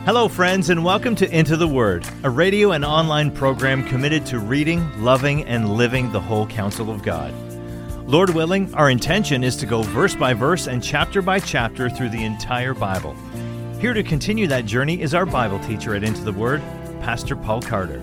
Hello, friends, and welcome to Into the Word, a radio and online program committed to reading, loving, and living the whole counsel of God. Lord willing, our intention is to go verse by verse and chapter by chapter through the entire Bible. Here to continue that journey is our Bible teacher at Into the Word, Pastor Paul Carter.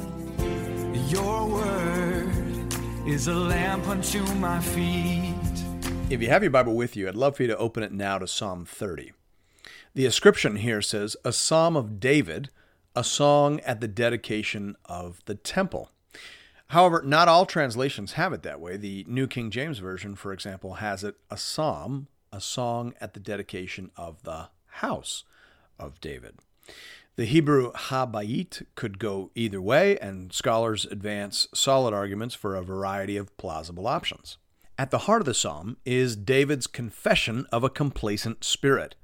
Your word is a lamp unto my feet. If you have your Bible with you, I'd love for you to open it now to Psalm 30. The inscription here says, a psalm of David, a song at the dedication of the temple. However, not all translations have it that way. The New King James Version, for example, has it a psalm, a song at the dedication of the house of David. The Hebrew habayit could go either way, and scholars advance solid arguments for a variety of plausible options. At the heart of the psalm is David's confession of a complacent spirit.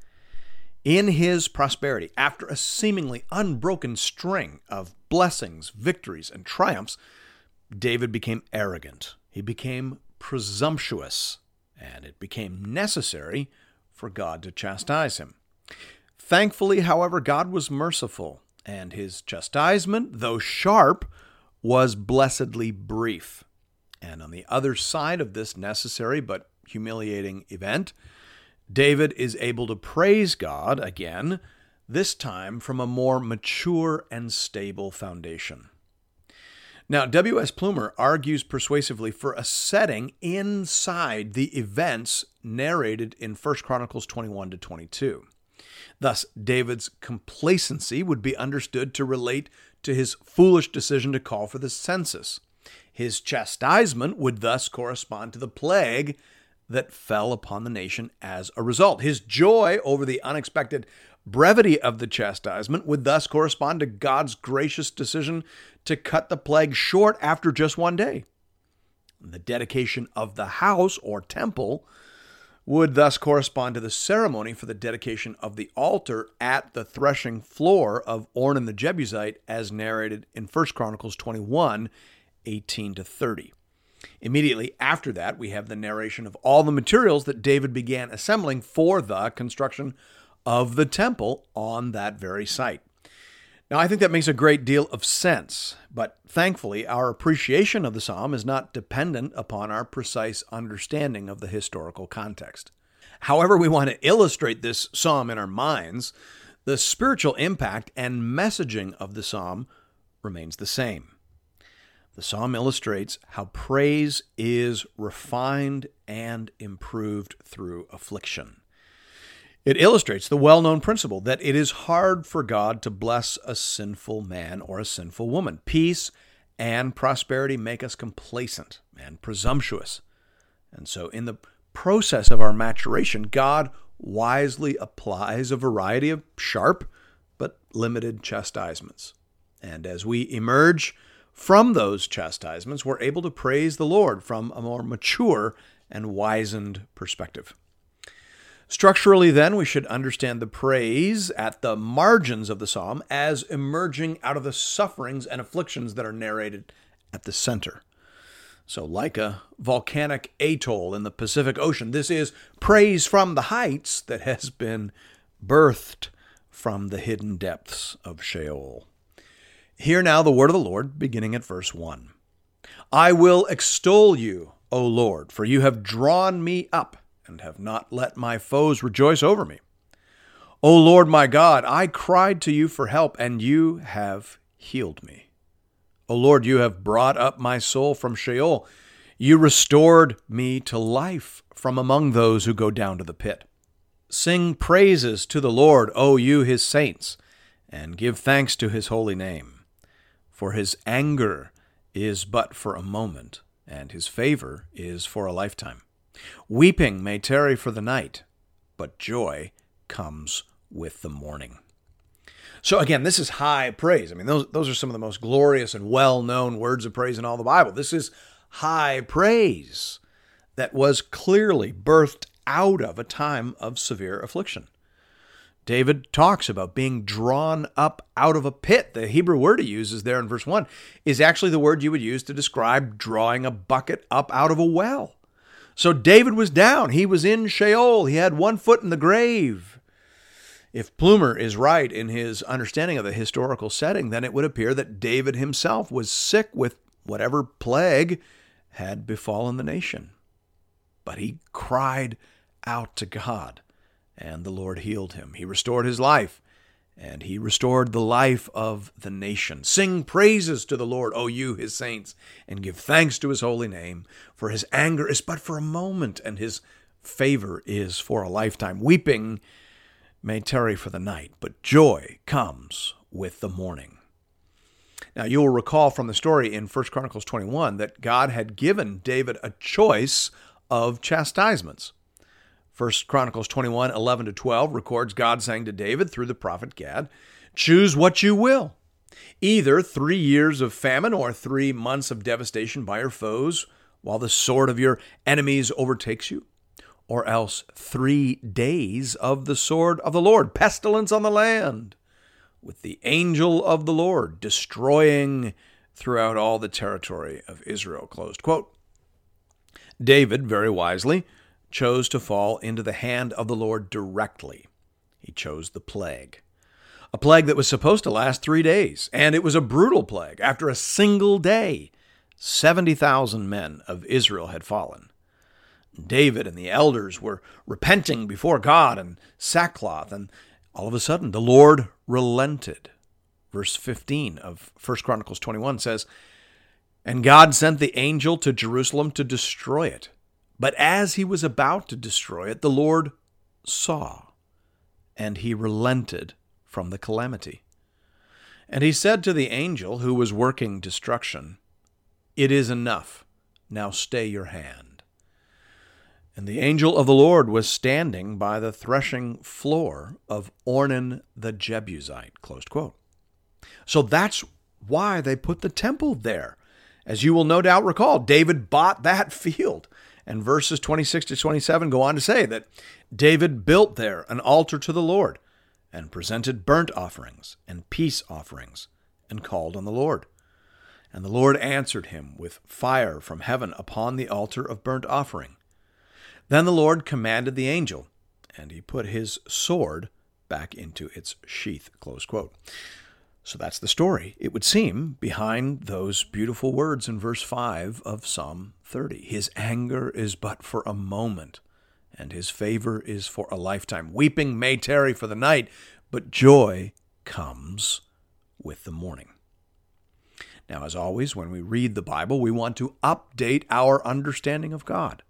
In his prosperity, after a seemingly unbroken string of blessings, victories, and triumphs, David became arrogant. He became presumptuous, and it became necessary for God to chastise him. Thankfully, however, God was merciful, and his chastisement, though sharp, was blessedly brief. And on the other side of this necessary but humiliating event, David is able to praise God again, this time from a more mature and stable foundation. Now, W.S. Plumer argues persuasively for a setting inside the events narrated in 1 Chronicles 21 to 22. Thus, David's complacency would be understood to relate to his foolish decision to call for the census. His chastisement would thus correspond to the plague that fell upon the nation as a result. His joy over the unexpected brevity of the chastisement would thus correspond to God's gracious decision to cut the plague short after just one day. The dedication of the house or temple would thus correspond to the ceremony for the dedication of the altar at the threshing floor of Ornan the Jebusite, as narrated in 1 Chronicles 21, 18 to 30. Immediately after that, we have the narration of all the materials that David began assembling for the construction of the temple on that very site. Now, I think that makes a great deal of sense, but thankfully, our appreciation of the psalm is not dependent upon our precise understanding of the historical context. However we want to illustrate this psalm in our minds, the spiritual impact and messaging of the psalm remains the same. The psalm illustrates how praise is refined and improved through affliction. It illustrates the well-known principle that it is hard for God to bless a sinful man or a sinful woman. Peace and prosperity make us complacent and presumptuous. And so in the process of our maturation, God wisely applies a variety of sharp but limited chastisements. And as we emerge from those chastisements, we're able to praise the Lord from a more mature and wizened perspective. Structurally, then, we should understand the praise at the margins of the psalm as emerging out of the sufferings and afflictions that are narrated at the center. So, like a volcanic atoll in the Pacific Ocean, this is praise from the heights that has been birthed from the hidden depths of Sheol. Hear now the word of the Lord, beginning at verse 1. I will extol you, O Lord, for you have drawn me up and have not let my foes rejoice over me. O Lord my God, I cried to you for help, and you have healed me. O Lord, you have brought up my soul from Sheol. You restored me to life from among those who go down to the pit. Sing praises to the Lord, O you his saints, and give thanks to his holy name. For his anger is but for a moment, and his favor is for a lifetime. Weeping may tarry for the night, but joy comes with the morning. So again, this is high praise. I mean, those are some of the most glorious and well-known words of praise in all the Bible. This is high praise that was clearly birthed out of a time of severe affliction. David talks about being drawn up out of a pit. The Hebrew word he uses there in verse 1 is actually the word you would use to describe drawing a bucket up out of a well. So David was down. He was in Sheol. He had one foot in the grave. If Plumer is right in his understanding of the historical setting, then it would appear that David himself was sick with whatever plague had befallen the nation. But he cried out to God, and the Lord healed him. He restored his life, and he restored the life of the nation. Sing praises to the Lord, O you, his saints, and give thanks to his holy name, for his anger is but for a moment, and his favor is for a lifetime. Weeping may tarry for the night, but joy comes with the morning. Now, you will recall from the story in 1 Chronicles 21 that God had given David a choice of chastisements. 1 Chronicles 21, 11-12 records God saying to David through the prophet Gad, "Choose what you will, either 3 years of famine or 3 months of devastation by your foes while the sword of your enemies overtakes you, or else 3 days of the sword of the Lord, pestilence on the land, with the angel of the Lord destroying throughout all the territory of Israel." Closed quote. David, very wisely, chose to fall into the hand of the Lord directly. He chose the plague. A plague that was supposed to last 3 days, and it was a brutal plague. After a single day, 70,000 men of Israel had fallen. David and the elders were repenting before God in sackcloth, and all of a sudden the Lord relented. Verse 15 of 1 Chronicles 21 says, "And God sent the angel to Jerusalem to destroy it. But as he was about to destroy it, the Lord saw, and he relented from the calamity. And he said to the angel who was working destruction, 'It is enough. Now stay your hand.' And the angel of the Lord was standing by the threshing floor of Ornan the Jebusite." Closed quote. So that's why they put the temple there. As you will no doubt recall, David bought that field. And verses 26-27 go on to say that David built there an altar to the Lord and presented burnt offerings and peace offerings and called on the Lord. And the Lord answered him with fire from heaven upon the altar of burnt offering. Then the Lord commanded the angel, and he put his sword back into its sheath." Close quote. So that's the story, it would seem, behind those beautiful words in verse 5 of Psalm 30. His anger is but for a moment, and his favor is for a lifetime. Weeping may tarry for the night, but joy comes with the morning. Now, as always, when we read the Bible, we want to update our understanding of God.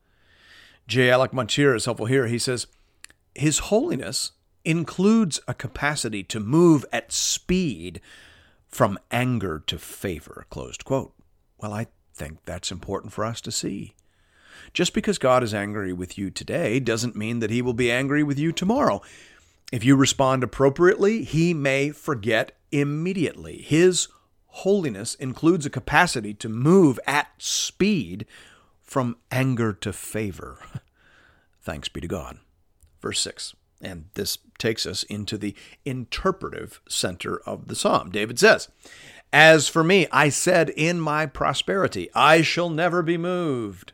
J. Alec Motyer is helpful here. He says, "His holiness includes a capacity to move at speed from anger to favor." Closed quote. Well, I think that's important for us to see. Just because God is angry with you today doesn't mean that he will be angry with you tomorrow. If you respond appropriately, he may forget immediately. His holiness includes a capacity to move at speed from anger to favor. Thanks be to God. Verse 6. And this takes us into the interpretive center of the psalm. David says, "As for me, I said in my prosperity, I shall never be moved.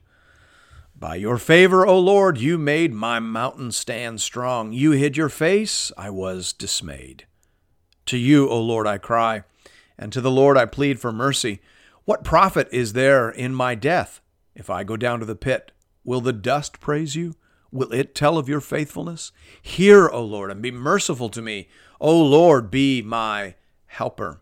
By your favor, O Lord, you made my mountain stand strong. You hid your face, I was dismayed. To you, O Lord, I cry, and to the Lord I plead for mercy. What profit is there in my death? If I go down to the pit, will the dust praise you? Will it tell of your faithfulness? Hear, O Lord, and be merciful to me. O Lord, be my helper."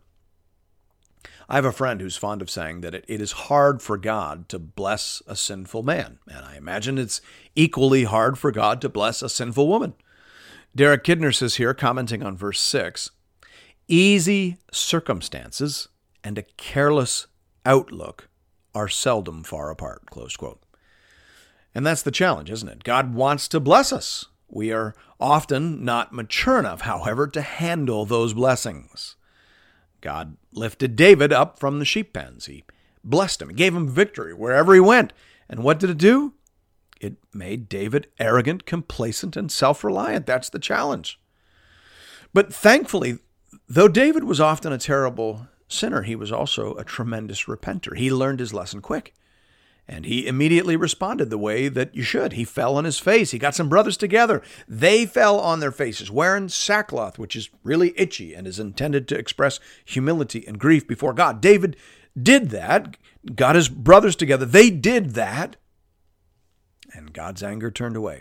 I have a friend who's fond of saying that it is hard for God to bless a sinful man, and I imagine it's equally hard for God to bless a sinful woman. Derek Kidner says here, commenting on verse 6, "Easy circumstances and a careless outlook are seldom far apart." Close quote. And that's the challenge, isn't it? God wants to bless us. We are often not mature enough, however, to handle those blessings. God lifted David up from the sheep pens. He blessed him. He gave him victory wherever he went. And what did it do? It made David arrogant, complacent, and self-reliant. That's the challenge. But thankfully, though David was often a terrible sinner, he was also a tremendous repenter. He learned his lesson quick. And he immediately responded the way that you should. He fell on his face. He got some brothers together. They fell on their faces, wearing sackcloth, which is really itchy and is intended to express humility and grief before God. David did that, got his brothers together. They did that, and God's anger turned away.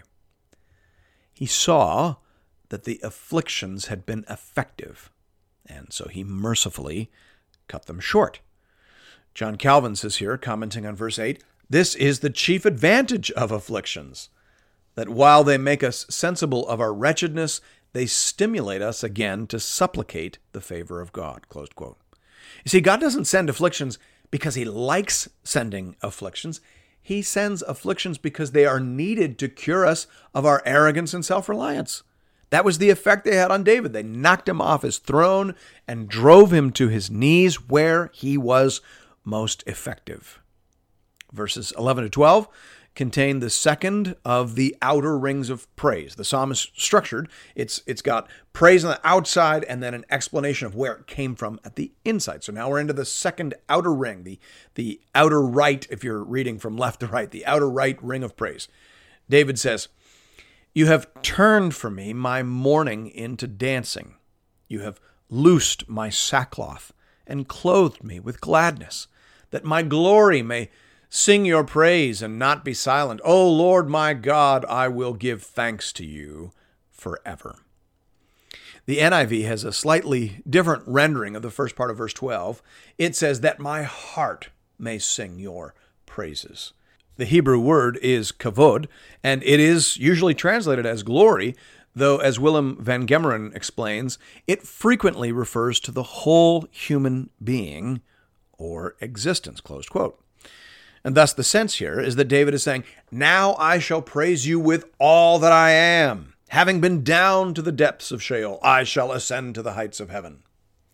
He saw that the afflictions had been effective, and so he mercifully cut them short. John Calvin says here, commenting on verse 8, "This is the chief advantage of afflictions, that while they make us sensible of our wretchedness, they stimulate us again to supplicate the favor of God." Close quote. You see, God doesn't send afflictions because he likes sending afflictions. He sends afflictions because they are needed to cure us of our arrogance and self-reliance. That was the effect they had on David. They knocked him off his throne and drove him to his knees where he was most effective. Verses 11 to 12 contain the second of the outer rings of praise. The psalm is structured. It's got praise on the outside and then an explanation of where it came from at the inside. So now we're into the second outer ring, the outer right, if you're reading from left to right, the outer right ring of praise. David says, "You have turned for me my mourning into dancing. You have loosed my sackcloth and clothed me with gladness, that my glory may sing your praise and not be silent. O Lord my God, I will give thanks to you forever." The NIV has a slightly different rendering of the first part of verse 12. It says, "That my heart may sing your praises." The Hebrew word is kavod, and it is usually translated as glory, though, as Willem van Gemeren explains, it frequently refers to the whole human being or existence, close quote. And thus the sense here is that David is saying, "Now I shall praise you with all that I am. Having been down to the depths of Sheol, I shall ascend to the heights of heaven."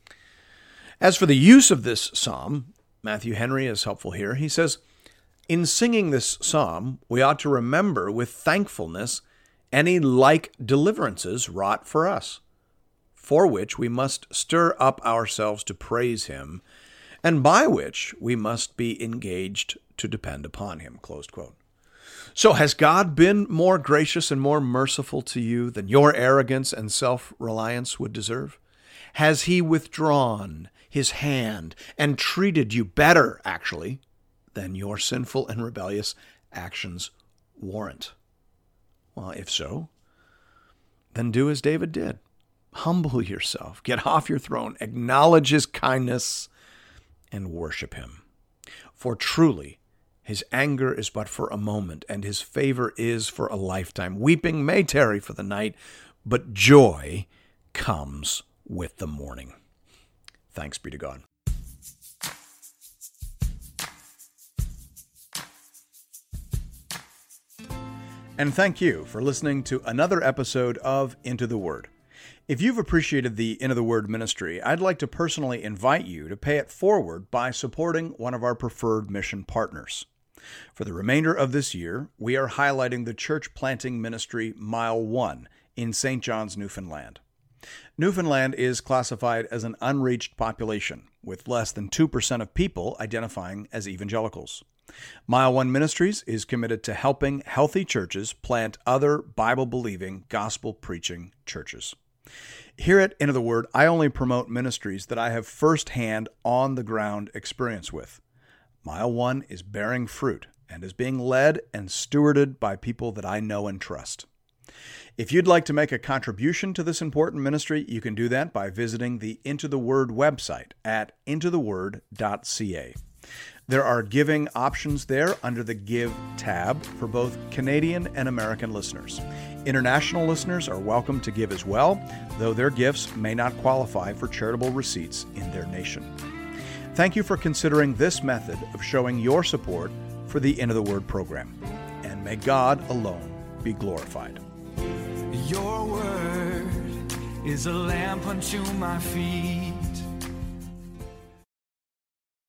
As for the use of this psalm, Matthew Henry is helpful here. He says, "In singing this psalm, we ought to remember with thankfulness any like deliverances wrought for us, for which we must stir up ourselves to praise him, and by which we must be engaged to depend upon him." Close quote. So has God been more gracious and more merciful to you than your arrogance and self-reliance would deserve? Has he withdrawn his hand and treated you better, actually, than your sinful and rebellious actions warrant? Well, if so, then do as David did. Humble yourself, get off your throne, acknowledge his kindness, and worship him. For truly, his anger is but for a moment, and his favor is for a lifetime. Weeping may tarry for the night, but joy comes with the morning. Thanks be to God. And thank you for listening to another episode of Into the Word. If you've appreciated the Into the Word ministry, I'd like to personally invite you to pay it forward by supporting one of our preferred mission partners. For the remainder of this year, we are highlighting the church planting ministry Mile 1 in St. John's, Newfoundland. Newfoundland is classified as an unreached population, with less than 2% of people identifying as evangelicals. Mile 1 Ministries is committed to helping healthy churches plant other Bible-believing, gospel-preaching churches. Here at Into the Word, I only promote ministries that I have firsthand, on-the-ground experience with. Mile 1 is bearing fruit and is being led and stewarded by people that I know and trust. If you'd like to make a contribution to this important ministry, you can do that by visiting the Into the Word website at intotheword.ca. There are giving options there under the Give tab for both Canadian and American listeners. International listeners are welcome to give as well, though their gifts may not qualify for charitable receipts in their nation. Thank you for considering this method of showing your support for the Into the Word program. And may God alone be glorified. Your word is a lamp unto my feet